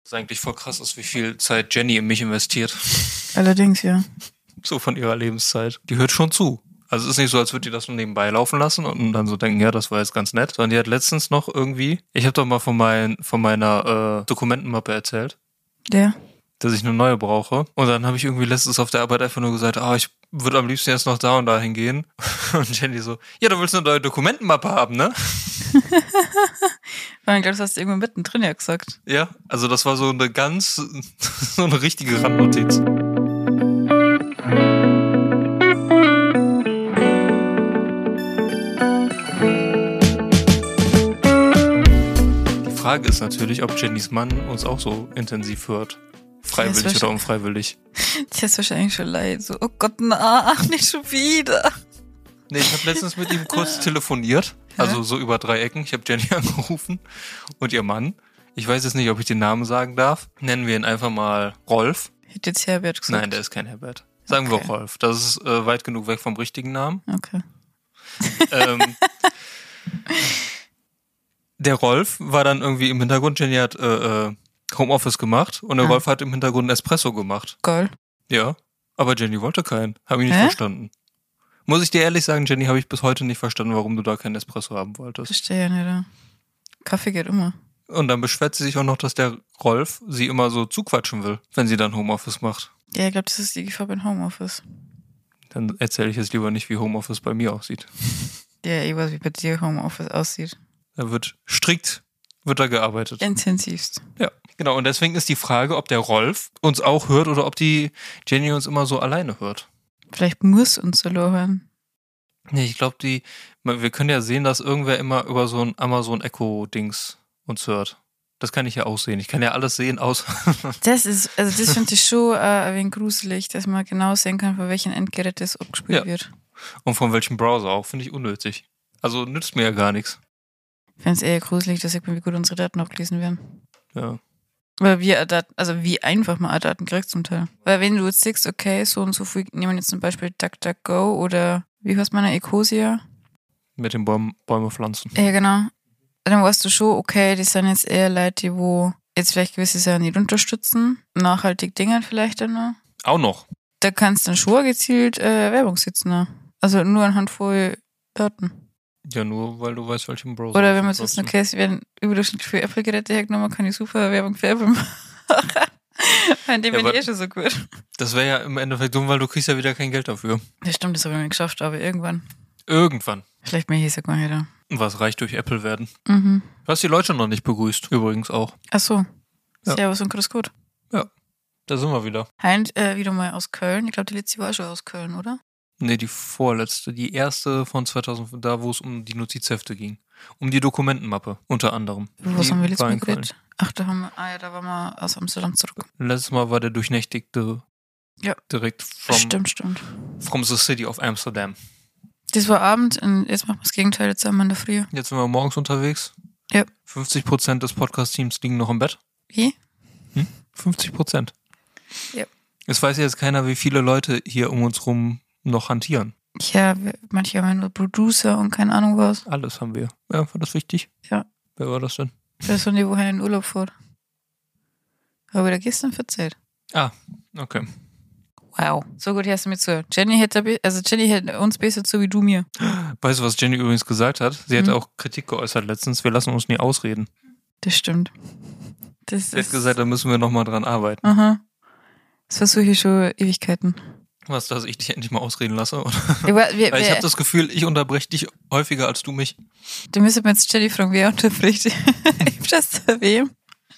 Was eigentlich voll krass ist, wie viel Zeit Jenny in mich investiert. Allerdings, ja. So von ihrer Lebenszeit. Die hört schon zu. Also es ist nicht so, als würde die das nur nebenbei laufen lassen und dann so denken, ja, das war jetzt ganz nett. Sondern die hat letztens noch irgendwie, ich habe doch mal von meiner Dokumentenmappe erzählt. Ja. Dass ich eine neue brauche. Und dann habe ich irgendwie letztens auf der Arbeit einfach nur gesagt, ich würde am liebsten jetzt noch da und dahin gehen. Und Jenny so, ja, du willst eine neue Dokumentenmappe haben, ne? Weil ich glaube, das hast du irgendwo mittendrin ja gesagt. Ja, also das war so eine richtige Randnotiz. Die Frage ist natürlich, ob Jennys Mann uns auch so intensiv hört. Freiwillig oder unfreiwillig. Ich ist wahrscheinlich schon leid. So, oh Gott, ach, nicht schon wieder. Nee, ich habe letztens mit ihm kurz telefoniert. Also so über 3 Ecken. Ich habe Jenny angerufen und ihr Mann. Ich weiß jetzt nicht, ob ich den Namen sagen darf. Nennen wir ihn einfach mal Rolf. Ich hätte jetzt Herbert gesagt. Nein, der ist kein Herbert. Sagen wir Rolf. Das ist weit genug weg vom richtigen Namen. Okay. Der Rolf war dann irgendwie im Hintergrund. Jenny hat Homeoffice gemacht und der Rolf hat im Hintergrund einen Espresso gemacht. Geil. Ja, aber Jenny wollte keinen. Habe ich nicht verstanden. Muss ich dir ehrlich sagen, Jenny, habe ich bis heute nicht verstanden, warum du da keinen Espresso haben wolltest. Verstehe ja nicht. Ja. Kaffee geht immer. Und dann beschwert sie sich auch noch, dass der Rolf sie immer so zuquatschen will, wenn sie dann Homeoffice macht. Ja, ich glaube, das ist die Gefahr beim Homeoffice. Dann erzähle ich jetzt lieber nicht, wie Homeoffice bei mir aussieht. Ja, ich weiß, wie bei dir Homeoffice aussieht. Da wird da gearbeitet. Intensivst. Ja, genau. Und deswegen ist die Frage, ob der Rolf uns auch hört oder ob die Jenny uns immer so alleine hört. Vielleicht muss uns so hören. Nee, ich glaube, wir können ja sehen, dass irgendwer immer über so ein Amazon Echo-Dings uns hört. Das kann ich ja auch sehen. Ich kann ja alles sehen, außer... Das finde ich schon ein wenig gruselig, dass man genau sehen kann, von welchem Endgerät das abgespielt wird. Und von welchem Browser auch, finde ich unnötig. Also nützt mir ja gar nichts. Ich finde es eher gruselig, dass ich wie gut unsere Daten abgelesen werden. Ja. Weil wie einfach man Daten kriegt zum Teil. Weil wenn du jetzt siehst, okay, so und so viel, nehmen wir jetzt zum Beispiel DuckDuckGo oder wie heißt meine Ecosia? Mit den Bäume pflanzen. Ja, genau. Dann weißt du schon, okay, die sind jetzt eher Leute, die wo jetzt vielleicht gewisse Sachen nicht unterstützen. Nachhaltig Dinge vielleicht dann noch. Auch noch. Da kannst du dann schon gezielt Werbung setzen. Also nur anhand von Daten. Ja, nur weil du weißt, welchen Browser. Oder wenn man jetzt wissen, okay, es werden überdurchschnittlich für Apple-Geräte hergenommen, kann ich super Werbung für Apple machen. An dem bin ich schon so gut. Das wäre ja im Endeffekt dumm, weil du kriegst ja wieder kein Geld dafür. Ja, stimmt, das habe ich nicht geschafft, aber irgendwann. Irgendwann. Vielleicht mehr hieß ja gar nicht da. Und was reich durch Apple werden. Mhm. Du hast die Leute noch nicht begrüßt, übrigens auch. Ach so. Ja. Servus und grüß Gott. Ja, da sind wir wieder. Heint, wieder mal aus Köln. Ich glaube, die letzte war schon aus Köln, oder? Nee, die vorletzte. Die erste von 2000, da wo es um die Notizhefte ging. Um die Dokumentenmappe, unter anderem. Was haben wir letztes Mal geredet? Ach, da waren wir aus Amsterdam zurück. Letztes Mal war der durchnächtigte direkt Stimmt. from the city of Amsterdam. Das war Abend und jetzt machen wir das Gegenteil, jetzt sind wir in der Früh. Jetzt sind wir morgens unterwegs. Ja. 50% des Podcast-Teams liegen noch im Bett. Wie? 50%. Ja. Es weiß jetzt keiner, wie viele Leute hier um uns rum noch hantieren. Ja, manche haben nur Producer und keine Ahnung was. Alles haben wir. Ja, war das wichtig? Ja. Wer war das denn? Das waren die, woher in den Urlaub fährt. Aber da gestern verzählt. Ah, okay. Wow. So gut hast du mir zugehört. Jenny hätte uns besser zu wie du mir. Weißt du, was Jenny übrigens gesagt hat? Sie hat auch Kritik geäußert letztens. Wir lassen uns nie ausreden. Das stimmt. Sie hat gesagt, da müssen wir nochmal dran arbeiten. Aha. Das versuche ich schon Ewigkeiten. Was, dass ich dich endlich mal ausreden lasse? Oder? Weil ich habe das Gefühl, ich unterbreche dich häufiger als du mich. Du müsstest mir jetzt Jenny fragen, wer unterbricht. Ich das wem?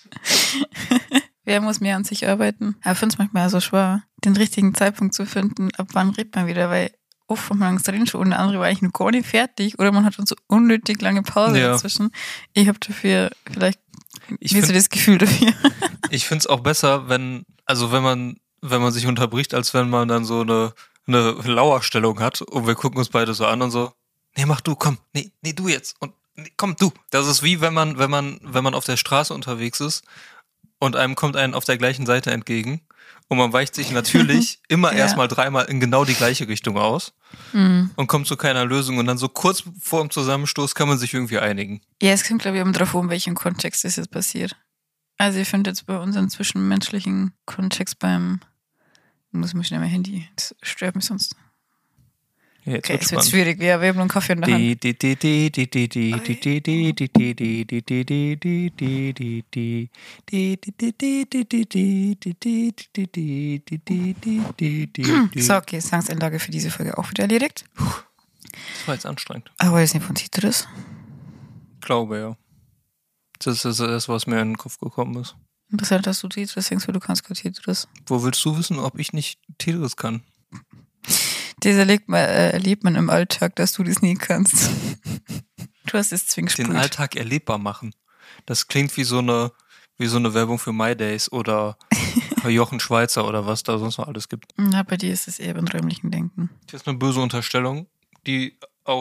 Wer muss mehr an sich arbeiten? Aber ich finde es manchmal so schwer, den richtigen Zeitpunkt zu finden, ab wann redet man wieder, weil oft von man drin schon und der andere war eigentlich noch gar nicht fertig oder man hat dann so unnötig lange Pause dazwischen. Ich habe dafür vielleicht nicht so das Gefühl dafür. Ich finde es auch besser, wenn man sich unterbricht, als wenn man dann so eine Lauerstellung hat und wir gucken uns beide so an und so, nee, mach du, komm, nee, du jetzt und nee, komm, du. Das ist wie wenn man auf der Straße unterwegs ist und einem kommt einen auf der gleichen Seite entgegen und man weicht sich natürlich immer erstmal 3-mal in genau die gleiche Richtung aus und kommt zu keiner Lösung und dann so kurz vor dem Zusammenstoß kann man sich irgendwie einigen. Ja, es kommt, glaube ich, immer drauf an, welchen Kontext das jetzt passiert. Also ich finde jetzt bei unserem zwischenmenschlichen Kontext muss mich schnell mein Handy, das stört mich sonst. Ja, jetzt Okay, wird's es wird spannend. schwierig, wir haben einen Kaffee in der Hand. So, okay, Sangseinlage für diese Folge auch wieder erledigt. Das war jetzt anstrengend. Aber das ist nicht von Citrus. Glaube, ja. Das ist das, was mir in den Kopf gekommen ist. Interessant, dass du Citrus denkst, weil du kannst kein Citrus. Wo willst du wissen, ob ich nicht Tetris kann? Das erlebt man im Alltag, dass du das nie kannst. Du hast es zwingend Den Alltag erlebbar machen. Das klingt wie so eine Werbung für My Days oder Jochen Schweizer oder was da sonst noch alles gibt. Na, bei dir ist es eher beim räumlichen Denken. Das ist eine böse Unterstellung, die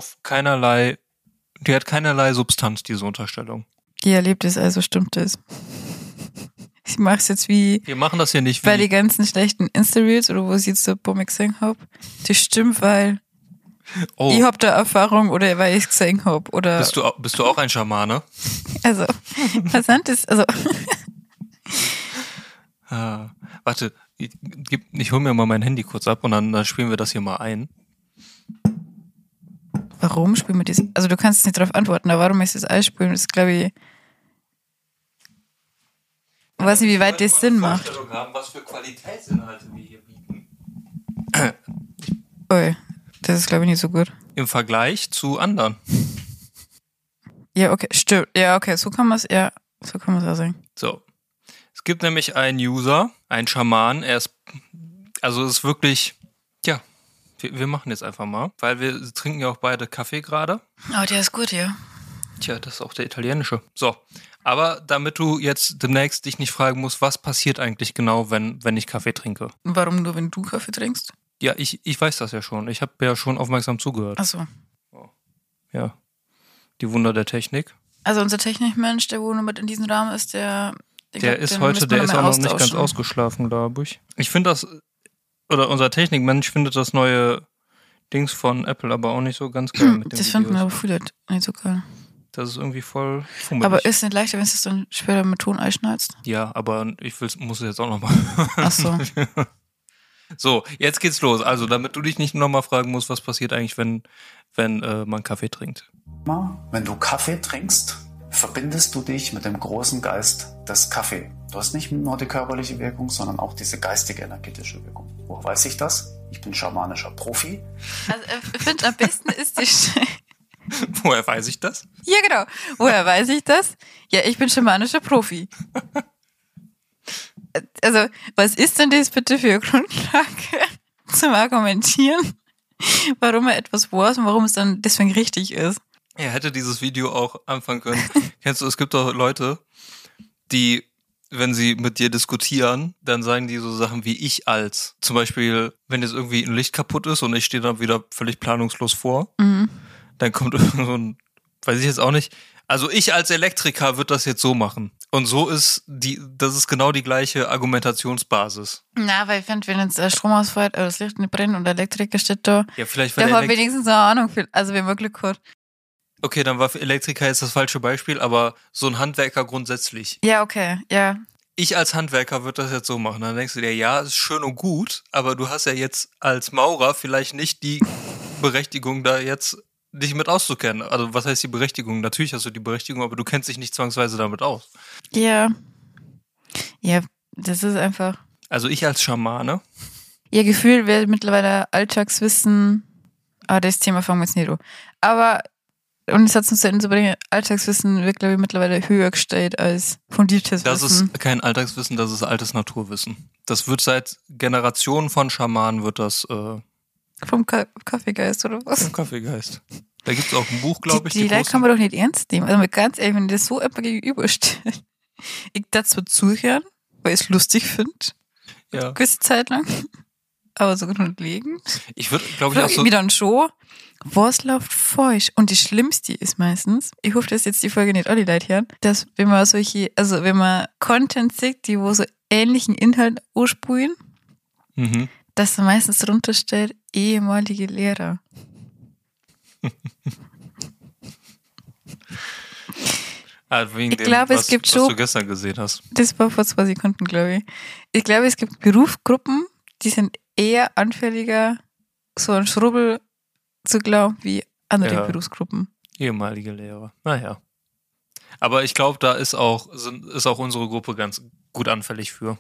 hat keinerlei Substanz, diese Unterstellung. Ihr erlebt es, also stimmt es. Ich mach's jetzt wie Wir machen das hier nicht bei den wie... ganzen schlechten Insta-Reels oder wo ich jetzt so Bombe gesehen hab. Das stimmt, weil Oh, ich hab da Erfahrung oder weil ich es gesehen hab. Oder bist du auch ein Schamane? also, was sind das? Also, Warte, ich hol mir mal mein Handy kurz ab und dann spielen wir das hier mal ein. warum spielen wir das? Also du kannst nicht darauf antworten, aber warum ist das einspielen? Das ist, glaube ich, ich weiß nicht, wie weit das Sinn macht. Haben, was für Qualitätsinhalte wir hier bieten. Ui, das ist, glaube ich, nicht so gut. Im Vergleich zu anderen. Ja, okay, stimmt. Ja, okay, so kann man es auch sagen. So. Es gibt nämlich einen User, einen Schaman, es ist wirklich, ja, wir machen jetzt einfach mal, weil wir trinken ja auch beide Kaffee gerade. Oh, der ist gut, ja. Tja, das ist auch der italienische. So, aber damit du jetzt demnächst dich nicht fragen musst, was passiert eigentlich genau, wenn ich Kaffee trinke. Und warum nur, wenn du Kaffee trinkst? Ja, ich weiß das ja schon. Ich habe ja schon aufmerksam zugehört. Achso. Ja, die Wunder der Technik. Also unser Technikmensch, der wo nur mit in diesem Rahmen ist, der ist auch noch nicht ganz ausgeschlafen, glaube ich. Ich finde unser Technikmensch findet das neue Dings von Apple aber auch nicht so ganz geil mit den Das finden Videos. aber viele nicht so geil. Das ist irgendwie voll fummelig. Aber ist nicht leichter, wenn du es dann später mit Ton einschneidest? Ja, aber muss es jetzt auch nochmal. Achso. So, jetzt geht's los. Also, damit du dich nicht nochmal fragen musst, was passiert eigentlich, wenn man Kaffee trinkt. Wenn du Kaffee trinkst, verbindest du dich mit dem großen Geist des Kaffee. Du hast nicht nur die körperliche Wirkung, sondern auch diese geistige, energetische Wirkung. Woher weiß ich das? Ich bin schamanischer Profi. Also ich finde, am besten ist die... Woher weiß ich das? Ja, genau. Woher weiß ich das? Ja, ich bin schamanischer Profi. Also, was ist denn das bitte für eine Grundlage zum Argumentieren, warum er etwas weiß und warum es dann deswegen richtig ist? Er hätte dieses Video auch anfangen können. Kennst du, es gibt doch Leute, die, wenn sie mit dir diskutieren, dann sagen die so Sachen wie ich als. Zum Beispiel, wenn jetzt irgendwie ein Licht kaputt ist und ich stehe dann wieder völlig planungslos vor, dann kommt so ein, weiß ich jetzt auch nicht, also ich als Elektriker würde das jetzt so machen. Und so ist das ist genau die gleiche Argumentationsbasis. Na, weil ich finde, wenn jetzt der Strom ausfällt oder das Licht nicht brennt und der Elektriker steht da, Ja, vielleicht der hat wenigstens eine Ahnung, also wenn man Glück hat. Okay, dann war für Elektriker jetzt das falsche Beispiel, aber so ein Handwerker grundsätzlich. Ja, okay, ja. Ich als Handwerker würde das jetzt so machen. Dann denkst du dir, ja, ist schön und gut, aber du hast ja jetzt als Maurer vielleicht nicht die Berechtigung, da jetzt dich mit auszukennen. Also was heißt die Berechtigung? Natürlich hast du die Berechtigung, aber du kennst dich nicht zwangsweise damit aus. Ja. Ja, das ist einfach... Also ich als Schamane. Ihr Gefühl wird mittlerweile Alltagswissen... das Thema fangen wir jetzt nicht an. Aber... Und ich Satz zu Ende zu bringen, Alltagswissen wird, glaube ich, mittlerweile höher gestellt als fundiertes Das Wissen. ist kein Alltagswissen, das ist altes Naturwissen. Das wird seit Generationen von Schamanen wird das Vom Kaffeegeist oder was? im Kaffeegeist. Da gibt es auch ein Buch, glaube ich. Die Leute kann man doch nicht ernst nehmen. Also mal ganz ehrlich, wenn ich das so etwa gegenüberstelle. Ich darf zwar zuhören, weil ich es lustig finde. Ja. Gewisse Zeit lang. Aber so grundlegend. Ich würde, glaube ich, auch so. Wieder ein Show. Was läuft falsch? Und das Schlimmste ist meistens, ich hoffe, dass jetzt die Folge nicht alle Leute hören, dass wenn man wenn man Content sieht, die wo so ähnlichen Inhalt urspulen, dass da meistens drunter steht, ehemalige Lehrer. Wegen Ich dem, glaube, es gibt was schon- du gestern gesehen hast. Das war vor 2 Sekunden, glaube ich. Ich glaube, es gibt Berufsgruppen, die sind eher anfälliger, so ein Schrubbel zu glauben, wie andere Ja. Berufsgruppen. Ehemalige Lehrer. Naja. Aber ich glaube, da ist auch unsere Gruppe ganz gut anfällig für.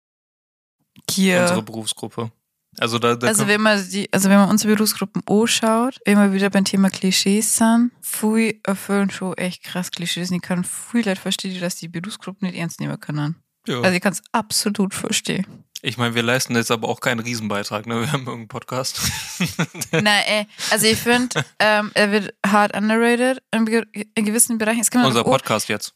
Hier. Unsere Berufsgruppe. Also da Also können- wenn man unsere Berufsgruppen anschaut, wenn wir wieder beim Thema Klischees sind, viele erfüllen schon echt krass Klischees. Und ich kann viel Leute verstehen, dass die Berufsgruppen nicht ernst nehmen können. ja. Also ich kann es absolut verstehen. Ich meine, wir leisten jetzt aber auch keinen Riesenbeitrag, ne? Wir haben irgendeinen Podcast. Nein, also ich finde, er wird hart underrated in gewissen Bereichen. Es kann man Unser auch Podcast jetzt.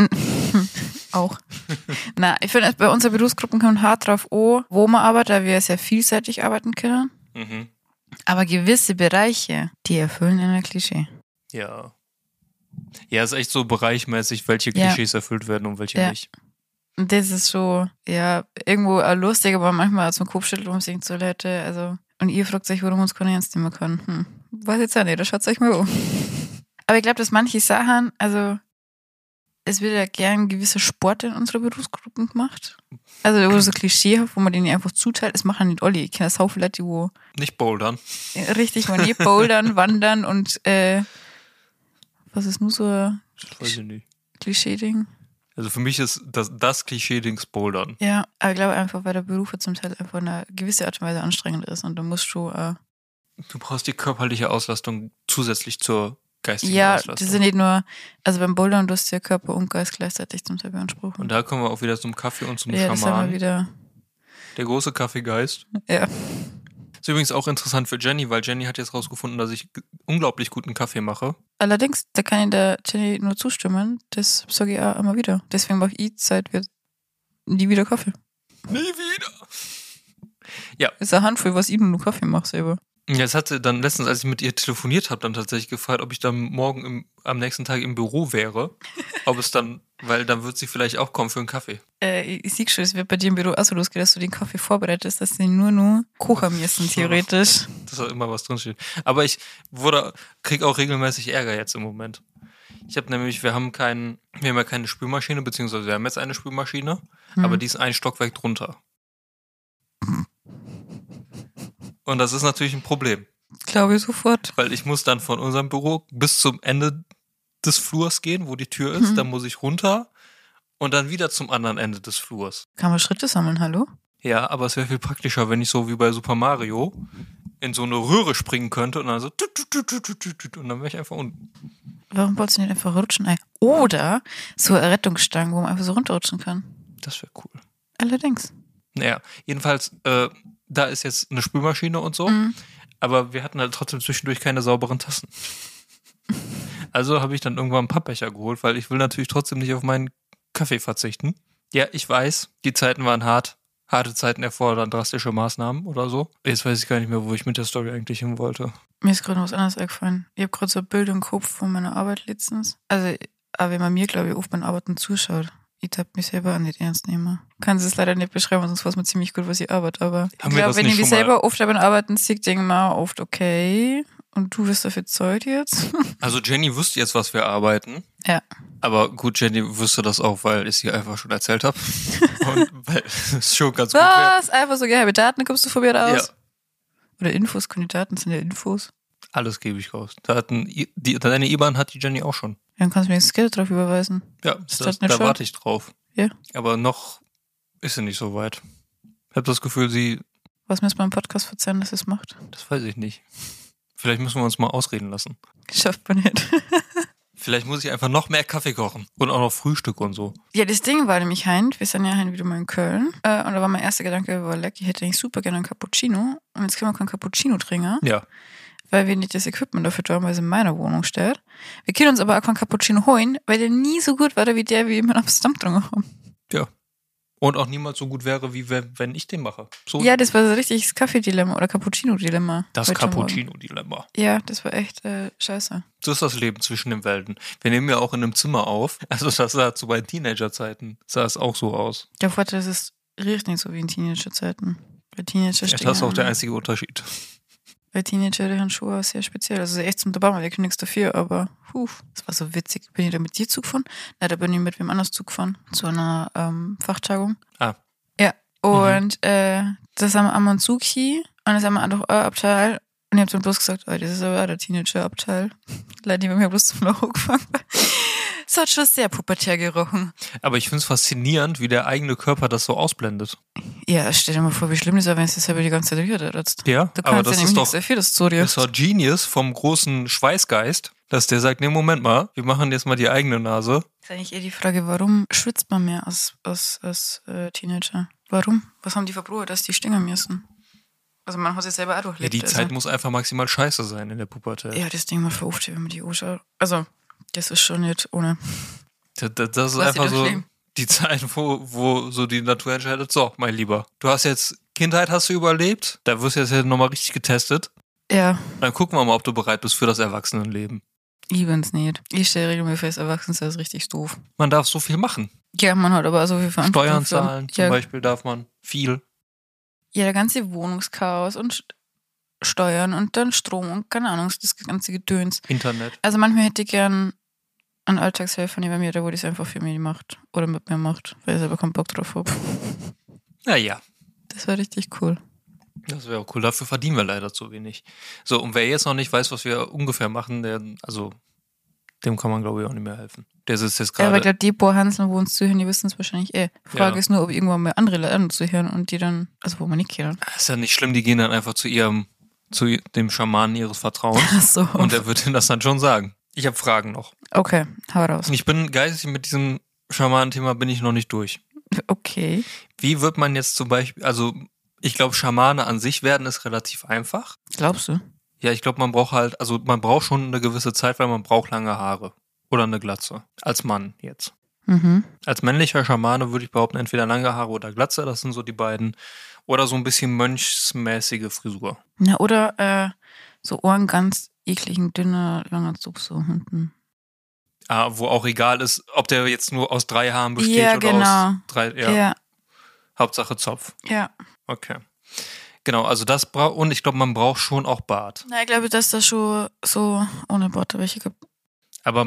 auch. Na, ich finde, bei unseren Berufsgruppen kommt hart drauf an, wo man arbeitet, da wir sehr vielseitig arbeiten können. Mhm. Aber gewisse Bereiche, die erfüllen in ein Klischee. Ja. Ja, ist echt so bereichmäßig, welche Ja. Klischees erfüllt werden und welche Ja. nicht. Und das ist so, ja, irgendwo auch lustig, aber manchmal zum Kopfschütteln um sich so Leute, also, und ihr fragt euch, warum uns keiner ernst nehmen kann. Weiß jetzt auch nicht, das schaut euch mal an. Aber ich glaube, dass manche Sachen, also, es wird ja gern gewisse Sport in unserer Berufsgruppen gemacht. Also, wo so Klischee, wo man denen einfach zuteilt, das machen nicht alle. Ich kenne das Haufen Leute, die wo Nicht bouldern. richtig mal nicht bouldern, wandern und, was ist nur so ein Das weiß ich nicht. Klischee-Ding? Also für mich ist das Klischee-Dings bouldern. Ja, aber ich glaube einfach, weil der Beruf zum Teil einfach eine gewisse Art und Weise anstrengend ist und du musst schon, Du brauchst die körperliche Auslastung zusätzlich zur geistigen ja, Auslastung. das sind nicht nur, also beim Bouldern, du hast ja Körper und Geist gleichzeitig zum Teil beanspruchen. Und da kommen wir auch wieder zum Kaffee und zum Ja, das haben wir Schaman. wieder, Der große Kaffeegeist. ja. Ist übrigens auch interessant für Jenny, weil Jenny hat jetzt rausgefunden, dass ich unglaublich guten Kaffee mache. Allerdings, da kann ich der Jenny nur zustimmen, das sage ich auch immer wieder. Deswegen mache ich seit wir nie wieder Kaffee. Nie wieder. Das ist eine Handvoll, was ich nur Kaffee mache selber. Jetzt hat sie dann letztens, als ich mit ihr telefoniert habe, dann tatsächlich gefragt, ob ich dann morgen am nächsten Tag im Büro wäre. Ob es dann, weil dann wird sie vielleicht auch kommen für einen Kaffee. Ich sehe schon, es wird bei dir im Büro auch so losgehen, dass du den Kaffee vorbereitest, dass sie nur kochen müssen, theoretisch. Dass da immer was drinsteht. Aber ich krieg auch regelmäßig Ärger jetzt im Moment. Ich habe nämlich, wir haben ja keine Spülmaschine, beziehungsweise wir haben jetzt eine Spülmaschine, aber die ist ein Stockwerk drunter. Und das ist natürlich ein Problem, Glaube ich sofort. weil ich muss dann von unserem Büro bis zum Ende des Flurs gehen, wo die Tür ist, dann muss ich runter und dann wieder zum anderen Ende des Flurs. Kann man Schritte sammeln, hallo? Ja, aber es wäre viel praktischer, wenn ich so wie bei Super Mario in so eine Röhre springen könnte und dann so und dann wäre ich einfach unten. Warum wolltest du nicht einfach rutschen? Oder so eine Rettungsstange, wo man einfach so runterrutschen kann. Das wäre cool. Allerdings. Naja, jedenfalls, da ist jetzt eine Spülmaschine und so, aber wir hatten halt trotzdem zwischendurch keine sauberen Tassen. Also habe ich dann irgendwann einen Pappbecher geholt, weil ich will natürlich trotzdem nicht auf meinen Kaffee verzichten. Ja, ich weiß, die Zeiten waren hart. Harte Zeiten erfordern drastische Maßnahmen oder so. Jetzt weiß ich gar nicht mehr, wo ich mit der Story eigentlich hin wollte. Mir ist gerade was anderes eingefallen. Ich habe gerade so ein Bild im Kopf von meiner Arbeit letztens. Also, aber wenn man mir, glaube ich, oft beim Arbeiten zuschaut, ich darf mich selber auch nicht ernst nehmen. Kann es leider nicht beschreiben, sonst weiß man ziemlich gut, was ich arbeite. Aber ich Haben wir glaube, das wenn nicht ich mich schon mal- selber oft beim Arbeiten sehe, denke ich mir auch oft, okay, und du wirst dafür Zeit jetzt? Also Jenny wüsste jetzt, was wir arbeiten. Ja. Aber gut, Jenny wüsste das auch, weil ich sie einfach schon erzählt habe. Und weil es schon ganz gut wäre. Was? Einfach so geheime Daten kommst du von mir raus? Ja, Oder Infos, Kandidaten sind ja Infos. alles gebe ich raus. Deine IBAN hat die Jenny auch schon. Dann kannst du mir das Geld drauf überweisen. Ja, Ist das nicht da schon? warte ich drauf. Ja. Aber noch ist sie nicht so weit. Ich habe das Gefühl, Was müssen wir im Podcast verzeihen, dass es macht? das weiß ich nicht. Vielleicht müssen wir uns mal ausreden lassen. Schafft man nicht. Vielleicht muss ich einfach noch mehr Kaffee kochen. Und auch noch Frühstück und so. Ja, das Ding war nämlich wir sind ja wieder mal in Köln. Und da war mein erster Gedanke, ich hätte eigentlich super gerne einen Cappuccino. Und jetzt können wir keinen Cappuccino trinken, Ja. weil wir nicht das Equipment dafür haben, weil es in meiner Wohnung steht. Wir können uns aber auch keinen Cappuccino holen, weil der nie so gut war wie der, wie wir in Amsterdam getrunken haben. Ja. Und auch niemals so gut wäre, wie wenn ich den mache. So Ja, das war so richtig das Kaffee-Dilemma oder Cappuccino-Dilemma. das heute Morgen. Cappuccino-Dilemma. Ja, das war echt scheiße. So ist das Leben zwischen den Welten. Wir nehmen ja auch in einem Zimmer auf. Also das sah zu meinen Teenagerzeiten sah es auch so aus. Der Vorteil ist, es riecht nicht so wie in Teenager-Zeiten. Bei Teenager Ja, das ist auch der einzige Unterschied. Weil Teenager, die haben schon sehr speziell. Also echt zum Dabei, ich kann nichts dafür, aber das war so witzig. Bin ich da mit dir Zug gefahren? Nein, da bin ich mit wem anders Zug gefahren. Zu einer Fachtagung. Ah. Ja. Und da sind wir einmal einen Zug hier und da sind wir einfach ein Abteil. Und ich hab dann bloß gesagt, oh, das ist aber auch der Teenager-Abteil. Leider, die bei mir bloß zum Lachen gefangen. Es hat schon sehr pubertär gerochen. Aber ich finde es faszinierend, wie der eigene Körper das so ausblendet. Ja, stell dir mal vor, wie schlimm das wäre, wenn es das selber die ganze Zeit rührt. Ja, Du aber kannst das ja ist nämlich doch, nichts dafür, dass du das ist doch Genius vom großen Schweißgeist, dass der sagt, nee, Moment mal, wir machen jetzt mal die eigene Nase. Das ist eigentlich eher die Frage, warum schwitzt man mehr als Teenager? Warum? Was haben die verbrochen, dass die stinken müssen? Also man hat es selber auch Ja, durchlebt. die Zeit muss einfach maximal scheiße sein in der Pubertät. Ja, das Ding mal verruft, wenn man die anschaut. Also, das ist schon nicht ohne. Das ist Lass einfach sie so durchleben. die Zeit, wo so die Natur entscheidet, so, mein Lieber, du hast jetzt, Kindheit hast du überlebt, da wirst du jetzt nochmal richtig getestet. Ja, Dann gucken wir mal, ob du bereit bist für das Erwachsenenleben. ich bin's nicht. Ich stelle regelmäßig fest, Erwachsene ist richtig doof. Man darf so viel machen. Ja, man hat aber auch so viel Verantwortung. Steuern zahlen zum ja, Beispiel darf man viel. ja, der ganze Wohnungschaos und Steuern und dann Strom und keine Ahnung, das ganze Gedöns. Internet. Also manchmal hätte ich gern einen Alltagshelfer neben mir, der wo das einfach für mich macht oder mit mir macht, weil ich selber keinen Bock drauf habe. Naja, Das wäre richtig cool. das wäre auch cool. Dafür verdienen wir leider zu wenig. So, und wer jetzt noch nicht weiß, was wir ungefähr machen, dem kann man, glaube ich, auch nicht mehr helfen. Der sitzt jetzt Ja, aber ich gerade. glaube, die paar Hanseln, wo uns zuhören, die wissen es wahrscheinlich eh. Frage Ja. ist nur, ob irgendwann mal andere Leute zuhören und die dann, also wo man nicht kennen. Ist ja nicht schlimm, die gehen dann einfach zu dem Schamanen ihres Vertrauens. Ach so. Und er wird ihnen das dann schon sagen. Ich habe Fragen noch. Okay, hau raus. Ich bin geistig mit diesem Schamanenthema bin ich noch nicht durch. Okay. Wie wird man jetzt zum Beispiel, also ich glaube, Schamane an sich werden ist relativ einfach. Glaubst du? Ja, ich glaube, man braucht schon eine gewisse Zeit, weil man braucht lange Haare. Oder eine Glatze. Als Mann jetzt. Mhm. Als männlicher Schamane würde ich behaupten, entweder lange Haare oder Glatze, das sind so die beiden. Oder so ein bisschen mönchsmäßige Frisur. Na, oder so Ohren ganz ekligen, dünner, langer Zug so hinten. Wo auch egal ist, ob der jetzt nur aus 3 Haaren besteht Ja, oder genau. aus 3, ja. Ja. Hauptsache Zopf. Ja. Okay. Genau, also das braucht, und ich glaube, man braucht schon auch Bart. Na, ich glaube, dass das schon so ohne Worte welche gibt. Aber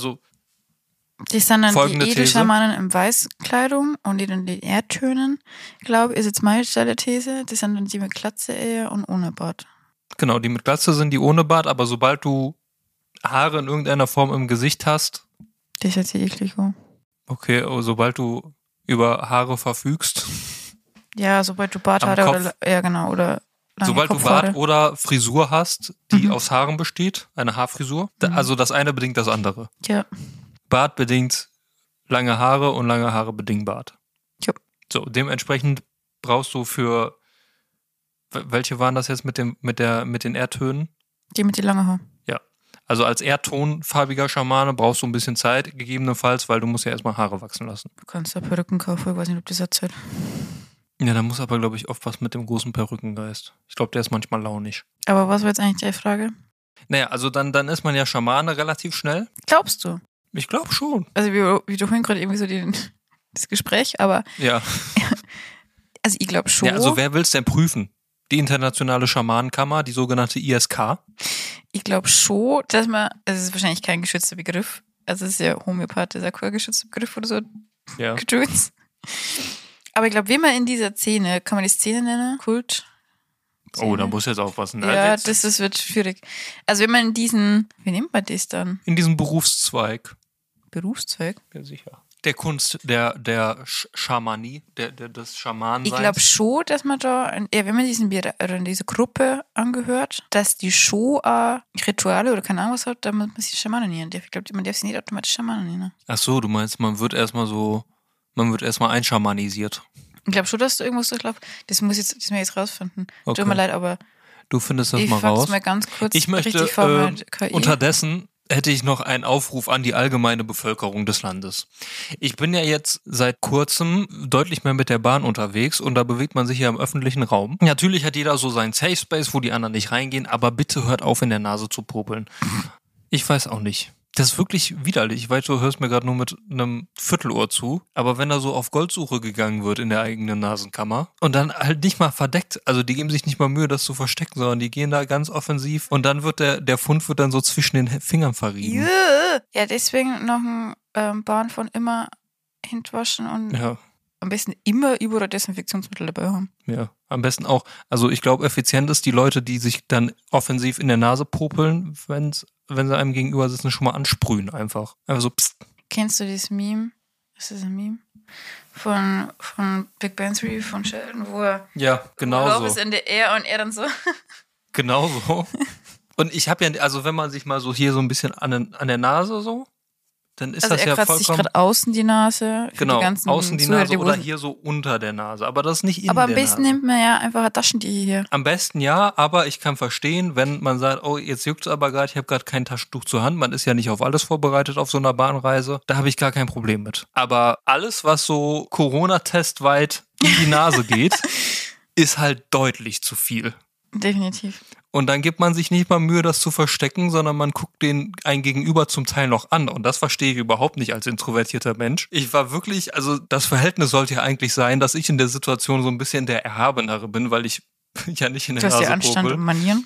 Die sind dann Folgende die These. Edelschamanen in Weißkleidung und die dann die Erdtönen, glaube ich, ist jetzt meine steile These. Die sind dann die mit Glatze eher und ohne Bart. genau, die mit Glatze sind die ohne Bart, aber sobald du Haare in irgendeiner Form im Gesicht hast, Das ist jetzt hier eklig. Oh. okay, sobald du über Haare verfügst, Ja, sobald du Bart Am hast Kopf. oder, ja genau, oder lange sobald du Kopfhaare. Bart oder Frisur hast, die Mhm. aus Haaren besteht, eine Haarfrisur, Mhm. also das eine bedingt das andere. Ja, Bart bedingt lange Haare und lange Haare bedingen Bart. Ja. So, dementsprechend brauchst du für, welche waren das jetzt mit den Erdtönen? die mit die lange Haare. Also als erdtonfarbiger Schamane brauchst du ein bisschen Zeit, gegebenenfalls, weil du musst ja erstmal Haare wachsen lassen. Du kannst da Perücken kaufen, ich weiß nicht, ob das erzählt. Ja, da muss aber, glaube ich, aufpassen mit dem großen Perückengeist. Ich glaube, der ist manchmal launig. Aber was war jetzt eigentlich die Frage? Naja, also dann ist man ja Schamane relativ schnell. Glaubst du? Ich glaube schon. Also wir wiederholen gerade irgendwie so das Gespräch, aber Ja. also ich glaube schon. Ja, also wer will es denn prüfen? Die internationale Schamanenkammer, die sogenannte ISK. Ich glaube schon, dass man, also es ist wahrscheinlich kein geschützter Begriff, also es ist ja Homöopath, ist ja kein geschützter Begriff oder so, Ja. Gedöns. Aber ich glaube, wie man in dieser Szene, kann man die Szene nennen? Kult? Oh, da muss jetzt aufpassen. Ja, das wird schwierig. Also wenn man in diesen, wie nennt man das dann? In diesem Berufszweig. Berufszweig? Ja, sicher. Der Kunst, der Schamanie, des Schamanen. Ich glaube schon, dass man da, ja, wenn man in diese Gruppe angehört, dass die schon Rituale oder keine Ahnung was hat, da muss man sich Schamanen nennen. Ich glaube, man darf sich nicht automatisch Schamanen nennen. Ach so, du meinst, man wird erstmal einschamanisiert. Ich glaube schon, dass du irgendwas durchlaufst. Das muss ich jetzt rausfinden. Okay. Tut mir leid, aber Du findest das ich mal raus. fang's mal ganz kurz Ich möchte, richtig vor mit KI. unterdessen hätte ich noch einen Aufruf an die allgemeine Bevölkerung des Landes. Ich bin ja jetzt seit kurzem deutlich mehr mit der Bahn unterwegs und da bewegt man sich ja im öffentlichen Raum. Natürlich hat jeder so seinen Safe Space, wo die anderen nicht reingehen, aber bitte hört auf, in der Nase zu popeln. Ich weiß auch nicht. Das ist wirklich widerlich. Ich weiß, du hörst mir gerade nur mit einem Viertelohr zu, aber wenn da so auf Goldsuche gegangen wird in der eigenen Nasenkammer und dann halt nicht mal verdeckt, also die geben sich nicht mal Mühe, das zu verstecken, sondern die gehen da ganz offensiv und dann wird der Fund wird dann so zwischen den Fingern verrieben. Ja, deswegen noch ein Bahn von immer hinwaschen und Ja. am besten immer überall Desinfektionsmittel dabei haben. Ja, am besten auch. Also ich glaube, effizient ist die Leute, die sich dann offensiv in der Nase popeln, wenn sie einem gegenüber sitzen, schon mal ansprühen einfach. Einfach so, pst. Kennst du dieses Meme? Ist das ein Meme? Von Big Bang Theory von Sheldon, wo er Ja, genau Urlaub so. ist in der Air und er dann so. Genau so. Und ich habe ja, also wenn man sich mal so hier so ein bisschen an der Nase so, dann ist Also das er ja kratzt sich vollkommen... gerade außen die Nase. Für Genau, die ganzen außen die Zuhörer, Nase oder wussten- hier so unter der Nase. Aber das ist nicht in Aber am der besten Nase. nimmt man ja einfach ein Taschentuch hier. Am besten ja, aber ich kann verstehen, wenn man sagt, oh, jetzt juckt's aber gerade, ich habe gerade kein Taschentuch zur Hand. Man ist ja nicht auf alles vorbereitet auf so einer Bahnreise. Da habe ich gar kein Problem mit. Aber alles, was so Corona-testweit in die Nase geht, ist halt deutlich zu viel. Definitiv. Und dann gibt man sich nicht mal Mühe, das zu verstecken, sondern man guckt einen Gegenüber zum Teil noch an. Und das verstehe ich überhaupt nicht als introvertierter Mensch. Ich war wirklich, also das Verhältnis sollte ja eigentlich sein, dass ich in der Situation so ein bisschen der Erhabenere bin, weil ich ja nicht in der Du hast ja Nase Anstand popel. und Manieren.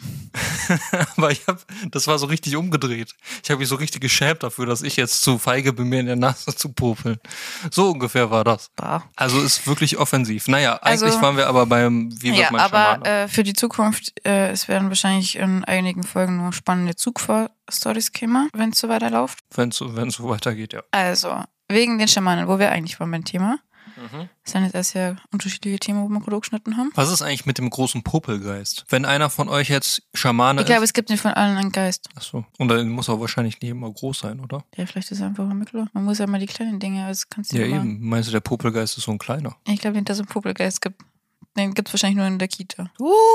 Aber das war so richtig umgedreht. Ich habe mich so richtig geschämt dafür, dass ich jetzt zu feige bin, mir in der Nase zu popeln. So ungefähr war das. Bah. Also ist wirklich offensiv. Naja, eigentlich Also- waren wir aber beim Wie wird Ja, man aber Schamane? für die Zukunft, es werden wahrscheinlich in einigen Folgen nur spannende Zugfahr-Stories kommen, wenn es so weiterläuft. Wenn es so weitergeht, ja. Also, wegen den Schamanen, wo wir eigentlich waren beim Thema. Mhm. Das sind jetzt erst ja unterschiedliche Themen, wo wir gerade geschnitten haben. Was ist eigentlich mit dem großen Popelgeist? Wenn einer von euch jetzt Schamane Ich glaube, ist. es gibt nicht von allen einen Geist. Achso. Und dann muss er wahrscheinlich nicht immer groß sein, oder? Ja, vielleicht ist er einfach ein Mittler. Man muss ja mal die kleinen Dinge, also kannst du Ja, immer- eben. Meinst du, der Popelgeist ist so ein kleiner? Ich glaube nicht, dass es einen Popelgeist gibt. Den gibt es wahrscheinlich nur in der Kita.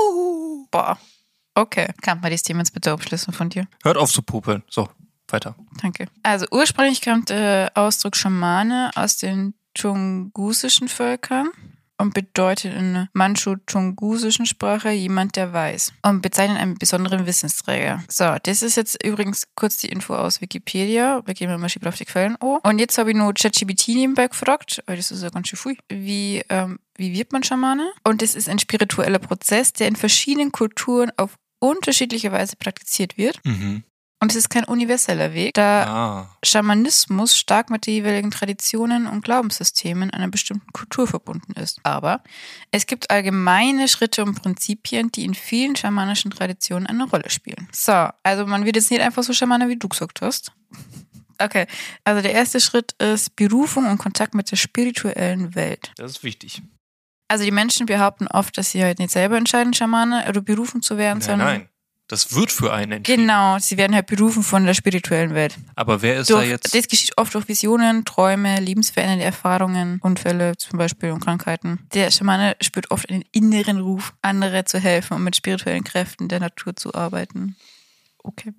Boah. Okay. Kann man das Thema jetzt bitte abschließen von dir? Hört auf zu popeln. So, weiter. Danke. Also ursprünglich kommt der Ausdruck Schamane aus den tungusischen Völkern und bedeutet in der manchu-tungusischen Sprache jemand, der weiß und bezeichnet einen besonderen Wissensträger. So, das ist jetzt übrigens kurz die Info aus Wikipedia. Wir gehen mal auf die Quellen an. Und jetzt habe ich nur ChatGPT nebenbei gefragt, weil das ist ja ganz schön viel. Wie wird man Schamane? Und das ist ein spiritueller Prozess, der in verschiedenen Kulturen auf unterschiedliche Weise praktiziert wird. Mhm. Und es ist kein universeller Weg, da Ah. Schamanismus stark mit den jeweiligen Traditionen und Glaubenssystemen einer bestimmten Kultur verbunden ist. Aber es gibt allgemeine Schritte und Prinzipien, die in vielen schamanischen Traditionen eine Rolle spielen. So, also man wird jetzt nicht einfach so Schamane, wie du gesagt hast. Okay, also der erste Schritt ist Berufung und Kontakt mit der spirituellen Welt. Das ist wichtig. Also die Menschen behaupten oft, dass sie halt nicht selber entscheiden, Schamane oder berufen zu werden, Nein, sondern nein. Das wird für einen entschieden. genau, sie werden halt berufen von der spirituellen Welt. Aber wer ist da jetzt... Das geschieht oft durch Visionen, Träume, lebensverändernde Erfahrungen, Unfälle zum Beispiel und Krankheiten. Der Schamane spürt oft einen inneren Ruf, andere zu helfen und mit spirituellen Kräften der Natur zu arbeiten. Okay.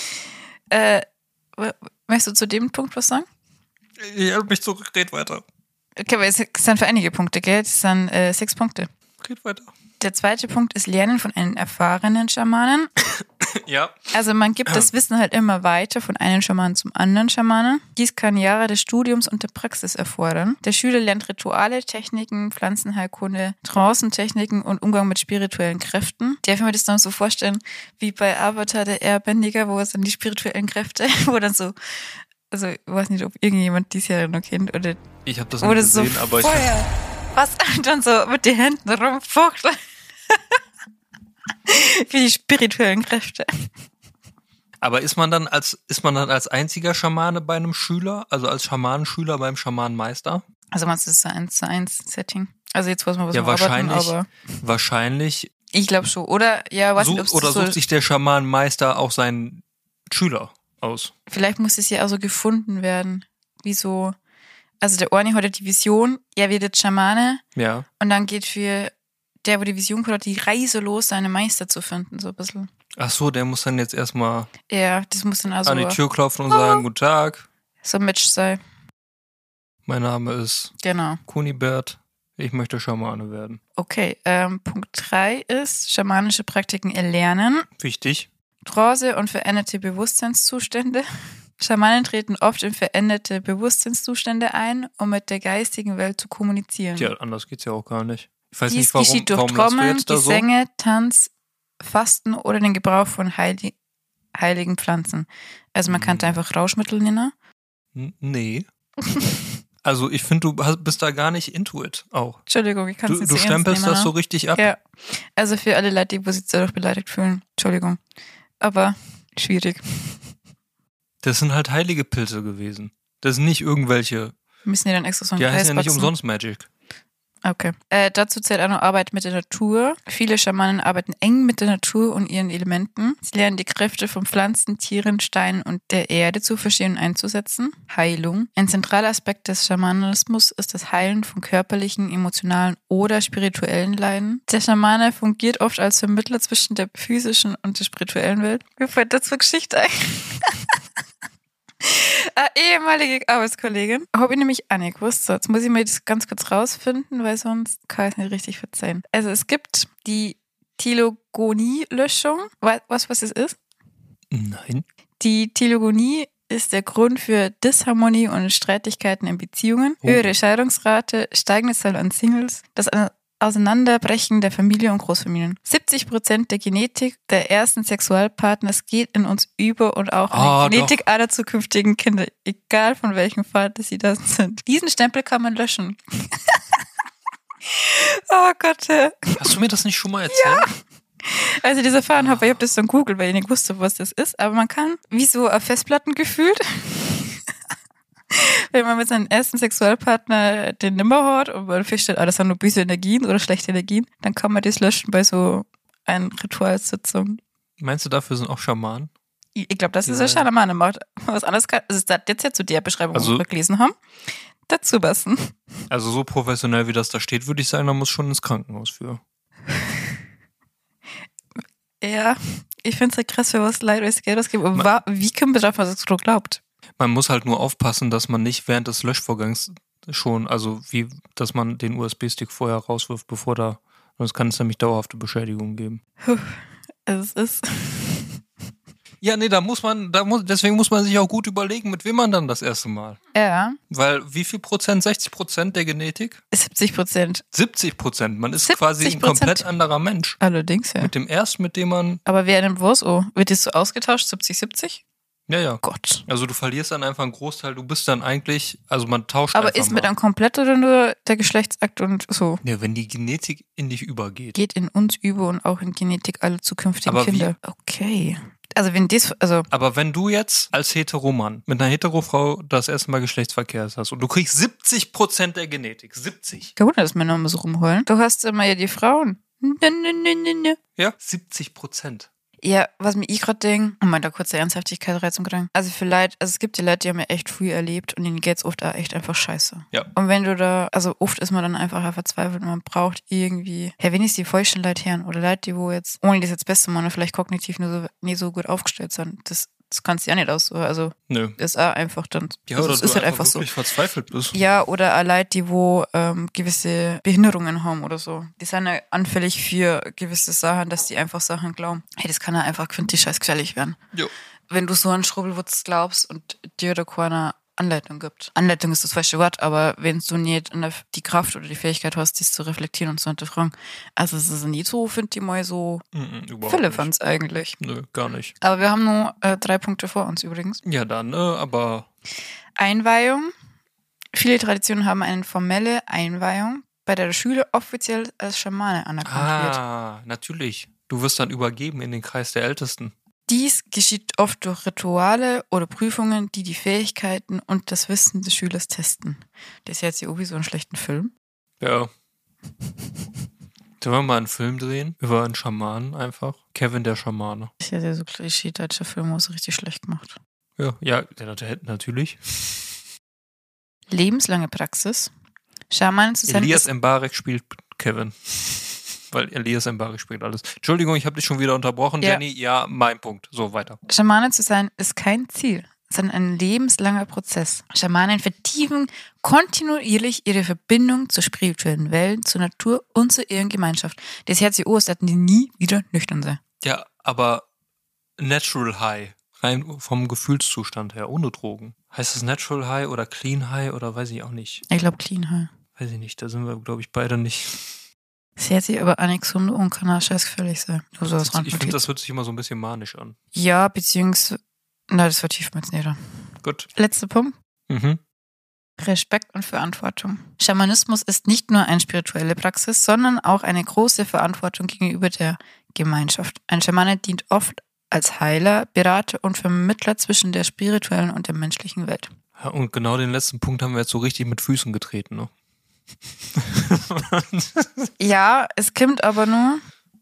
Möchtest du zu dem Punkt was sagen? Ich halte mich zurück, red weiter. Okay, aber es sind für einige Punkte, gell? Das sind 6 Punkte. Red weiter. Der zweite Punkt ist Lernen von einem erfahrenen Schamanen. Ja. Also man gibt das Wissen halt immer weiter von einem Schamanen zum anderen Schamanen. Dies kann Jahre des Studiums und der Praxis erfordern. Der Schüler lernt Rituale, Techniken, Pflanzenheilkunde, Trancentechniken und Umgang mit spirituellen Kräften. Darf ich mir das dann so vorstellen, wie bei Avatar der Airbändiger, wo es dann die spirituellen Kräfte, wo dann so, also ich weiß nicht, ob irgendjemand die Serie noch kennt oder Ich habe das wo nicht das so gesehen, aber ich... Feuer, was dann so mit den Händen rumfuchtelt. Für die spirituellen Kräfte. Aber ist man dann als einziger Schamane bei einem Schüler, also als Schamanenschüler beim Schamanenmeister? Also meinst du, das ist ein 1:1 Setting? Also jetzt weiß man, was Ja, wir arbeiten, aber wahrscheinlich ich glaube schon. Oder, ja, weiß nicht, ob es oder so, sucht sich der Schamanenmeister auch seinen Schüler aus. vielleicht muss es ja auch so gefunden werden. Wie so, also der Orni hat ja die Vision, er wird jetzt Schamane Ja. und dann geht für der, wo die Vision hat, die Reise los, seine Meister zu finden, so ein bisschen. Ach so, der muss dann jetzt erstmal Ja, das muss dann also an die Tür klopfen und sagen, guten Tag, so ein Match sein. mein Name ist Genau. Kunibert, ich möchte Schamane werden. Okay, Punkt 3 ist schamanische Praktiken erlernen. Wichtig. Trance und veränderte Bewusstseinszustände. Schamanen treten oft in veränderte Bewusstseinszustände ein, um mit der geistigen Welt zu kommunizieren. Tja, anders geht's ja auch gar nicht. Ich weiß Dies nicht, warum, geschieht durch warum lachst du Trommeln, jetzt da so? Gesänge, Tanz, Fasten oder den Gebrauch von heiligen Pflanzen. Also man kann da einfach Rauschmittel nennen. Nee. Also ich finde, du bist da gar nicht into it auch. Entschuldigung, ich kann es nicht Du so ernst stempelst nehmen, das ne? so richtig ab. Ja, also für alle Leute, die sich dadurch beleidigt fühlen. Entschuldigung. Aber schwierig. Das sind halt heilige Pilze gewesen. Das sind nicht irgendwelche, Wir müssen ja dann extra so einen die Kreis heißen ja nicht wachsen. umsonst Magic. Okay. Dazu zählt auch noch Arbeit mit der Natur. Viele Schamanen arbeiten eng mit der Natur und ihren Elementen. Sie lernen die Kräfte von Pflanzen, Tieren, Steinen und der Erde zu verstehen und einzusetzen. Heilung. Ein zentraler Aspekt des Schamanismus ist das Heilen von körperlichen, emotionalen oder spirituellen Leiden. Der Schamane fungiert oft als Vermittler zwischen der physischen und der spirituellen Welt. Mir fällt dazu eine Geschichte ein. Ehemalige Arbeitskollegin. Habe ich nämlich auch nicht gewusst. So, jetzt muss ich mir das ganz kurz rausfinden, weil sonst kann ich es nicht richtig verzeihen. Also es gibt die Telogonie-Löschung. Weißt du, was das ist? Nein. Die Telogonie ist der Grund für Disharmonie und Streitigkeiten in Beziehungen, höhere Scheidungsrate, steigende Zahl an Singles, das Auseinanderbrechen der Familie und Großfamilien. 70% der Genetik der ersten Sexualpartners geht in uns über und auch in die Genetik aller zukünftigen Kinder, egal von welchem Vater sie das sind. Diesen Stempel kann man löschen. Oh Gott. Hast du mir das nicht schon mal erzählt? Ja. Als ich das erfahren habe, ich habe das dann googelt, weil ich nicht wusste, was das ist, aber man kann, wie so auf Festplatten gefühlt, wenn man mit seinem ersten Sexualpartner den nimmer hat und man feststellt, das sind nur böse Energien oder schlechte Energien, dann kann man das löschen bei so einer Ritualsitzung. Meinst du, dafür sind auch Schamanen? Ich glaube, das ist ein Schamane macht. Was anderes kann, also das jetzt ja zu der Beschreibung, die wir gelesen haben, dazu passen. Also so professionell, wie das da steht, würde ich sagen, da muss schon ins Krankenhaus für. Ja, ich finde es ja krass, für was Leute das Geld ausgeben. Aber wie können wir darauf, was es so glaubt? Man muss halt nur aufpassen, dass man nicht während des Löschvorgangs schon, also wie, dass man den USB-Stick vorher rauswirft, bevor da, sonst kann es nämlich dauerhafte Beschädigungen geben. Also es ist... Ja, nee, deswegen muss man sich auch gut überlegen, mit wem man dann das erste Mal. Ja. Weil wie viel Prozent? 60% der Genetik? 70%. 70%. Man ist 70%. quasi ein komplett anderer Mensch. Allerdings, ja. Mit dem ersten, mit dem man... Aber wer nimmt was? Oh, wird das so ausgetauscht? 70-70? Ja. Gott. Also du verlierst dann einfach einen Großteil, du bist dann eigentlich, also man tauscht Aber einfach ist mal. mit einem komplett oder nur der Geschlechtsakt und so? Ja, wenn die Genetik in dich übergeht. Geht in uns über und auch in Genetik aller zukünftigen Aber Kinder. Okay. Also wenn das, also... Aber wenn du jetzt als Heteromann mit einer Heterofrau das erste Mal Geschlechtsverkehr hast und du kriegst 70% der Genetik, 70. Kein Wunder, dass Männer immer so rumheulen. Du hast immer ja die Frauen. Ja, 70%. Ja, was mir ich gerade denke, um mal da kurze Ernsthaftigkeit reinzukriegen. Also vielleicht, es gibt die Leute, die haben ja echt früh erlebt und denen geht's oft auch echt einfach scheiße. Ja. Und wenn du da, also oft ist man dann einfach verzweifelt und man braucht irgendwie, wenn ist die falschen Leute hören oder Leute, die wo jetzt, ohne das jetzt Beste machen, vielleicht kognitiv nicht so gut aufgestellt sind, das kannst du ja nicht aussuchen. Also, Nö. das ist auch einfach dann. Ja, also oder es du ist halt einfach einfach wirklich so. verzweifelt bist. Ja, oder auch Leute, die wo gewisse Behinderungen haben oder so. Die sind ja anfällig für gewisse Sachen, dass die einfach Sachen glauben. Hey, das kann ja einfach, könnte scheiß gefährlich werden. Jo. Wenn du so an Schrubbelwutz glaubst und dir da keine Anleitung gibt. Anleitung ist das falsche Wort, aber wenn du nicht die Kraft oder die Fähigkeit hast, das zu reflektieren und zu hinterfragen. Also es ist nicht so, finde ich mal so Firlefanz eigentlich. Nö, gar nicht. Aber wir haben nur 3 Punkte vor uns übrigens. Ja, dann, aber... Einweihung. Viele Traditionen haben eine formelle Einweihung, bei der Schüler offiziell als Schamane anerkannt wird. Ah, natürlich. Du wirst dann übergeben in den Kreis der Ältesten. Dies geschieht oft durch Rituale oder Prüfungen, die die Fähigkeiten und das Wissen des Schülers testen. Das ist jetzt ja irgendwie so einen schlechten Film. Ja. Sollen wir mal einen Film drehen? Über einen Schamanen einfach? Kevin der Schamane. Das ist ja so klischee-deutscher Film, wo es richtig schlecht gemacht. Ja, natürlich. Lebenslange Praxis. Schamanen zu sein Elias Mbarek spielt Kevin. Weil Elias Mbarek spielt alles. Entschuldigung, ich habe dich schon wieder unterbrochen, Ja. Jenny. Ja, mein Punkt. So, weiter. Schamane zu sein ist kein Ziel, sondern ein lebenslanger Prozess. Schamanen vertiefen kontinuierlich ihre Verbindung zur spirituellen Welt, zur Natur und zu ihren Gemeinschaft. Das Herz die Ost hatten die nie wieder nüchtern sein. Ja, aber Natural High rein vom Gefühlszustand her, ohne Drogen. Heißt das Natural High oder Clean High oder weiß ich auch nicht. Ich glaube Clean High. Weiß ich nicht, da sind wir, glaube ich, beide nicht. Es hört sich aber an gesund und kann auch scheißgefällig sein. Nur so als Ich finde, Randnotiz. das hört sich immer so ein bisschen manisch an. Ja, beziehungsweise, na, das vertieft man jetzt nicht. Gut. Letzter Punkt. Mhm. Respekt und Verantwortung. Schamanismus ist nicht nur eine spirituelle Praxis, sondern auch eine große Verantwortung gegenüber der Gemeinschaft. Ein Schamane dient oft als Heiler, Berater und Vermittler zwischen der spirituellen und der menschlichen Welt. Ja, und genau den letzten Punkt haben wir jetzt so richtig mit Füßen getreten, ne? Ja, es kommt aber nur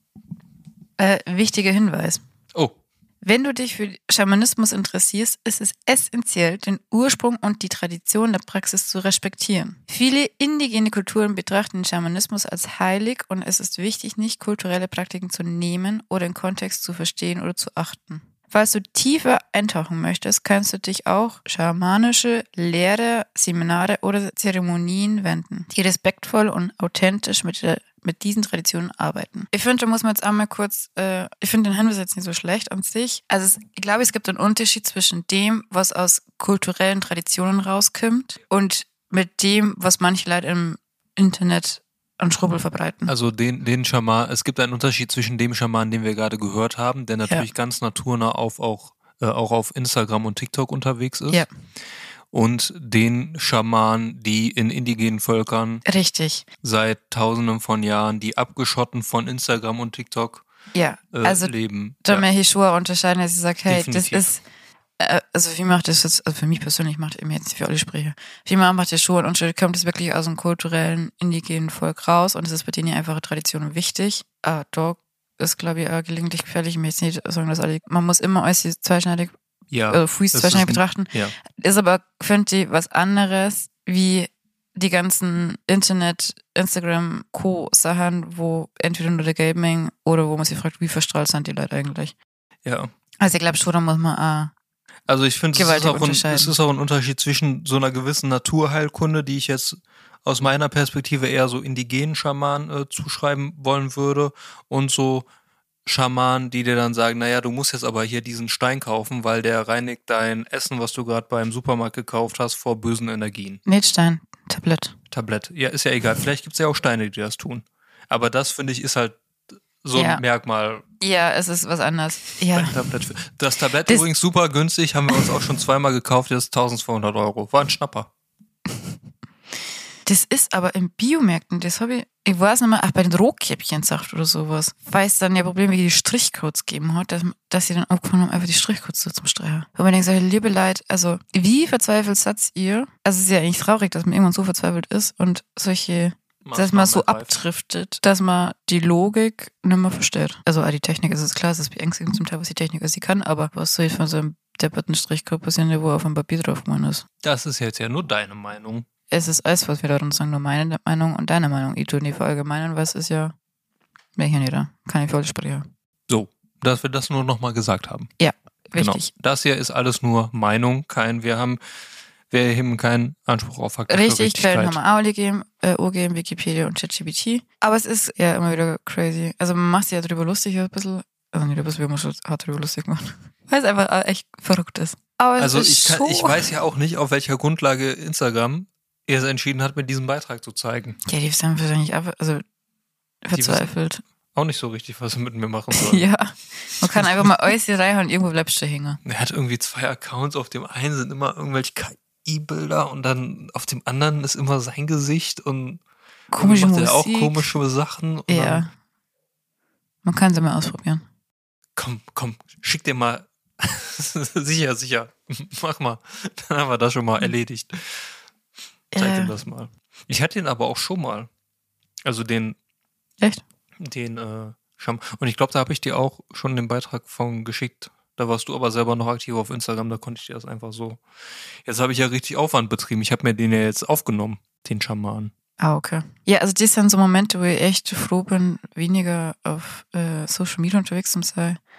wichtiger Hinweis. Oh. Wenn du dich für Schamanismus interessierst, ist es essentiell, den Ursprung und die Tradition der Praxis zu respektieren. Viele indigene Kulturen betrachten den Schamanismus als heilig und es ist wichtig, nicht kulturelle Praktiken zu nehmen oder den Kontext zu verstehen oder zu achten. Falls du tiefer eintauchen möchtest, kannst du dich auch schamanische Lehre, Seminare oder Zeremonien wenden, die respektvoll und authentisch mit diesen Traditionen arbeiten. Ich finde, da muss man jetzt einmal kurz, ich finde den Hinweis jetzt nicht so schlecht an sich. Also ich glaube, es gibt einen Unterschied zwischen dem, was aus kulturellen Traditionen rauskommt und mit dem, was manche Leute im Internet an Schrubbel verbreiten. Also den Schaman, es gibt einen Unterschied zwischen dem Schaman, den wir gerade gehört haben, der natürlich ganz naturnah auch auf Instagram und TikTok unterwegs ist. Ja. Und den Schamanen, die in indigenen Völkern Richtig. seit Tausenden von Jahren, die abgeschotten von Instagram und TikTok Ja, also leben. da möchte ich schon unterscheiden, dass ich sage, hey, Definitiv. das ist, also wie macht das jetzt, also für mich persönlich macht ich mir jetzt nicht für alle Sprecher, wie macht das schon einen Unterschied, kommt es wirklich aus einem kulturellen, indigenen Volk raus und es ist bei denen ja einfache Tradition wichtig. Da ist, glaube ich, auch gelegentlich gefährlich, ich möchte jetzt nicht sagen, dass alle, man muss immer alles zweischneidig, Fuß zweischneidig betrachten. Ja. Ist aber, finde ich, was anderes, wie die ganzen Internet, Instagram, Co-Sachen, wo entweder nur der Gaming oder wo man sich fragt, wie verstrahlt sind die Leute eigentlich. Ja. Also ich glaube schon, da muss man Also ich finde, gewaltig es ist auch ein Unterschied zwischen so einer gewissen Naturheilkunde, die ich jetzt aus meiner Perspektive eher so indigenen Schamanen zuschreiben wollen würde, und so Schamanen, die dir dann sagen, naja, du musst jetzt aber hier diesen Stein kaufen, weil der reinigt dein Essen, was du gerade beim Supermarkt gekauft hast, vor bösen Energien. Nicht Tablett. Ja, ist ja egal. Vielleicht gibt es ja auch Steine, die das tun. Aber das, finde ich, ist halt so ein Merkmal. Ja, es ist was anderes. Ja. Das Tablett übrigens super günstig, haben wir uns auch schon zweimal gekauft, das ist 1200 €. War ein Schnapper. Das ist aber in Biomärkten, das habe ich weiß nicht mehr, bei den Rotkäppchensaft oder sowas, weil es dann ja Probleme wie die Strichcodes gegeben hat, dass sie dann aufgefangen haben, einfach die Strichcodes so zum Streichen. Wo man denkt, so, liebe Leute, also wie verzweifelt seid ihr? Also es ist ja eigentlich traurig, dass man irgendwann so verzweifelt ist und solche, dass man so abdriftet, dass man die Logik nicht mehr versteht. Also die Technik ist es klar, es ist beängstigend zum Teil, was die Technik sie kann, aber was soll ich von so einem depperten Strichcode passieren, wo auf dem Papier drauf gemacht ist? Das ist jetzt ja nur deine Meinung. Es ist alles, was wir da drin sagen, nur meine Meinung und deine Meinung. Ich tue nicht verallgemeinern, weil es ist ja, bin ich ja nicht da. Kann ich für alle sprechen. So, dass wir das nur nochmal gesagt haben. Ja, richtig. Genau. Das hier ist alles nur Meinung, wir heben keinen Anspruch auf faktische Richtig, Quellen Richtigkeit. haben wir auch gegeben, OGM, Wikipedia und ChatGPT. Aber es ist ja immer wieder crazy. Also man macht sich ja drüber lustig ein bisschen. Also nicht ein bisschen, wir haben schon hart drüber lustig gemacht. Weil es einfach echt verrückt ist. Aber es Also ist ich weiß ja auch nicht, auf welcher Grundlage Instagram es entschieden hat, mir diesen Beitrag zu zeigen. Ja, die sind wahrscheinlich verzweifelt. Auch nicht so richtig, was sie mit mir machen sollen. Ja, man kann einfach mal alles hier reinhauen und irgendwo bleibst du hängen. Er hat irgendwie 2 Accounts, auf dem einen sind immer irgendwelche KI-Bilder und dann auf dem anderen ist immer sein Gesicht und komische macht Musik. er auch komische Sachen. Und Ja. Dann, Man kann sie mal ausprobieren. komm, schick dir mal. sicher. Mach mal. Dann haben wir das schon mal erledigt. Zeig dir das mal. Ich hatte den aber auch schon mal. Also den Echt? Scham. Und ich glaube, da habe ich dir auch schon den Beitrag von geschickt. Da warst du aber selber noch aktiv auf Instagram, da konnte ich dir das einfach so. Jetzt habe ich ja richtig Aufwand betrieben. Ich habe mir den ja jetzt aufgenommen, den Schaman. Ah, okay. Ja, also das sind so Momente, wo ich echt froh bin, weniger auf Social Media unterwegs zu sein.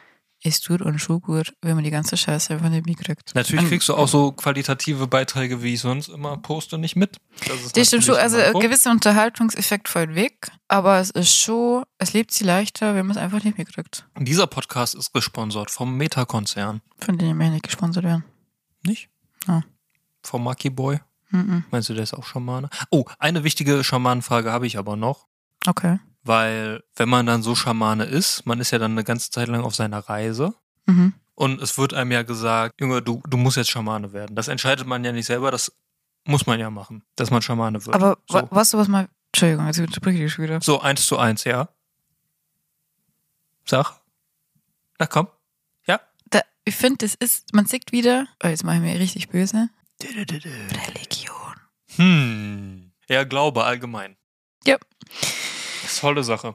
es tut und schon gut, wenn man die ganze Scheiße einfach nicht mitkriegt. Natürlich kriegst du auch so qualitative Beiträge, wie ich sonst immer poste, nicht mit. Das stimmt schon, also ein gewisser Unterhaltungseffekt fällt weg, aber es ist schon, es lebt sie leichter, wenn man es einfach nicht mitkriegt. Dieser Podcast ist gesponsert vom Meta-Konzern. Von denen wir nicht gesponsert werden. Nicht? Ja. Vom Lucky Boy? Mhm. Meinst du, der ist auch Schamane? Oh, eine wichtige Schamanenfrage habe ich aber noch. Okay. Weil, wenn man dann so Schamane ist, man ist ja dann eine ganze Zeit lang auf seiner Reise Mhm. und es wird einem ja gesagt, Junge, du musst jetzt Schamane werden. Das entscheidet man ja nicht selber, das muss man ja machen, dass man Schamane wird. Aber so. was mal, Entschuldigung, jetzt unterbreche ich schon wieder. So, 1:1, ja? Sag. Na komm. Ja? Ich finde, das ist, man sieht wieder, jetzt mache ich mir richtig böse, Religion. Ja, Glaube allgemein. Ja. Tolle Sache.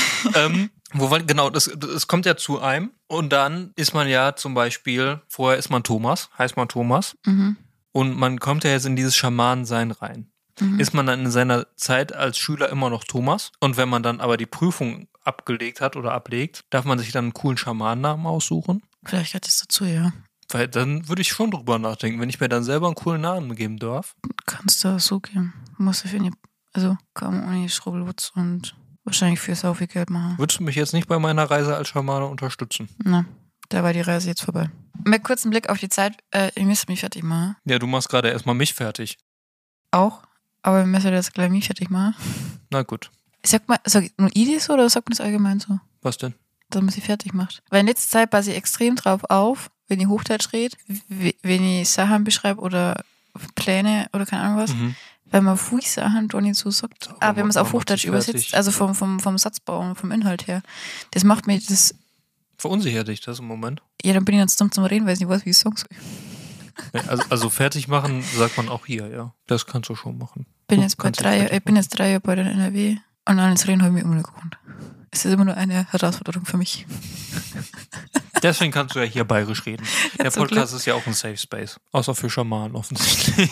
Genau, das kommt ja zu einem und dann ist man ja zum Beispiel, vorher ist man Thomas, heißt man Thomas Mhm. und man kommt ja jetzt in dieses Schamanensein rein. Mhm. Ist man dann in seiner Zeit als Schüler immer noch Thomas und wenn man dann aber die Prüfung abgelegt hat oder ablegt, darf man sich dann einen coolen Schamanennamen aussuchen? Vielleicht hat es dazu, ja. Weil dann würde ich schon drüber nachdenken, wenn ich mir dann selber einen coolen Namen geben darf. Kannst du so geben. Musst du für nicht, also kaum ohne Schrubbelwutz und wahrscheinlich für sau viel Geld machen. Würdest du mich jetzt nicht bei meiner Reise als Schamane unterstützen? Na, da war die Reise jetzt vorbei. Mit kurzem Blick auf die Zeit, ihr müsst mich fertig machen. Ja, du machst gerade erstmal mich fertig. Auch, aber wir müssen jetzt gleich mich fertig machen. Na gut. Sag nur ich das so oder sagt man das allgemein so? Was denn? Dass man sie fertig macht. Weil in letzter Zeit passe ich extrem drauf auf, wenn ich Hochdeutsch rede, wenn ich Sachen beschreibe oder Pläne oder keine Ahnung was, weil man viele Sachen da nicht so sagt. So, Wenn man es auf warum Hochdeutsch macht sie übersetzt, fertig? also vom Satzbau und vom Inhalt her. Das macht mich das, Verunsichert dich das im Moment? ja, dann bin ich ganz dumm zum Reden, weil ich nicht weiß, wie ich sagen soll. Ja, also fertig machen sagt man auch hier, ja. Das kannst du schon machen. Ich bin Du jetzt kannst dich 3 fertig Jahre bei der NRW und an das Reden habe ich mir immer gewohnt. Es ist immer nur eine Herausforderung für mich. Deswegen kannst du ja hier bayerisch reden. Der zum Podcast ist ja auch ein Safe Space. Außer für Schamanen offensichtlich.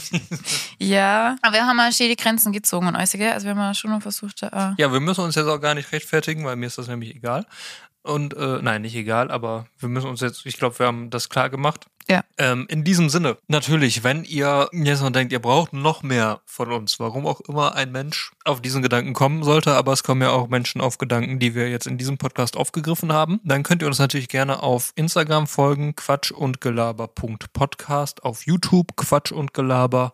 Ja, aber wir haben mal die Grenzen gezogen und alles, gell? Also wir haben schon noch versucht, Ja, wir müssen uns jetzt auch gar nicht rechtfertigen, weil mir ist das nämlich egal. Und, nein, nicht egal, aber wir müssen uns jetzt, ich glaube, wir haben das klar gemacht. Ja. In diesem Sinne, natürlich, wenn ihr jetzt noch denkt, ihr braucht noch mehr von uns, warum auch immer ein Mensch auf diesen Gedanken kommen sollte, aber es kommen ja auch Menschen auf Gedanken, die wir jetzt in diesem Podcast aufgegriffen haben, dann könnt ihr uns natürlich gerne auf Instagram folgen, quatschundgelaber.podcast, auf YouTube Quatsch und Gelaber.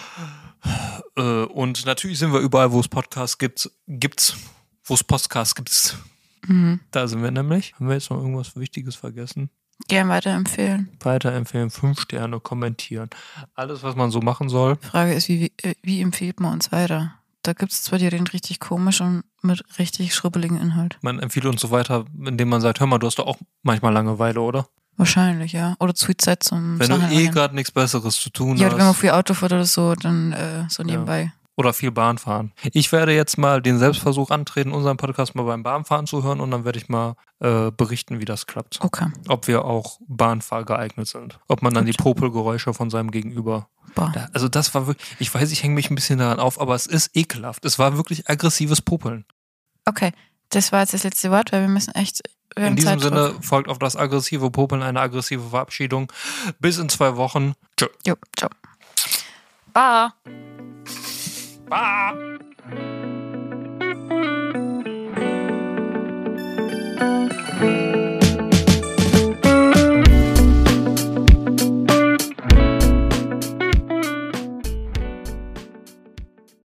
Und natürlich sind wir überall, wo es Podcasts gibt, wo es Podcasts gibt. Da sind wir nämlich. Haben wir jetzt noch irgendwas Wichtiges vergessen? gern weiterempfehlen. Weiterempfehlen, 5 Sterne, kommentieren. Alles, was man so machen soll. Die Frage ist, wie empfiehlt man uns weiter? Da gibt es zwar, die reden richtig komisch und mit richtig schrubbeligen Inhalt. Man empfiehlt uns so weiter, indem man sagt, hör mal, du hast doch auch manchmal Langeweile, oder? Wahrscheinlich, ja. Oder zu viel Zeit zum Wenn Sachen du machen. gerade nichts Besseres zu tun Ja, oder wenn man hast. viel Auto fährt oder so, dann so nebenbei. Oder viel Bahn fahren. Ich werde jetzt mal den Selbstversuch antreten, unseren Podcast mal beim Bahnfahren zu hören und dann werde ich mal berichten, wie das klappt. Okay. Ob wir auch Bahnfahr geeignet sind. Ob man dann Gut. die Popelgeräusche von seinem Gegenüber. Boah. Also das war wirklich, ich weiß, ich hänge mich ein bisschen daran auf, aber es ist ekelhaft. Es war wirklich aggressives Popeln. Okay, das war jetzt das letzte Wort, weil wir müssen echt... Wir haben In diesem Zeitdruck. Sinne folgt auf das aggressive Popeln eine aggressive Verabschiedung. Bis in 2 Wochen. Tschö. Jo, ciao. Bye. Bye.